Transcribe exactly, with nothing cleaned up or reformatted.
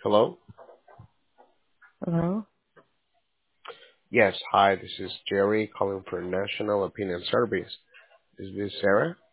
Hello? Hello? Yes, hi, this is Jerry calling for National Opinion Service. Is this Sarah?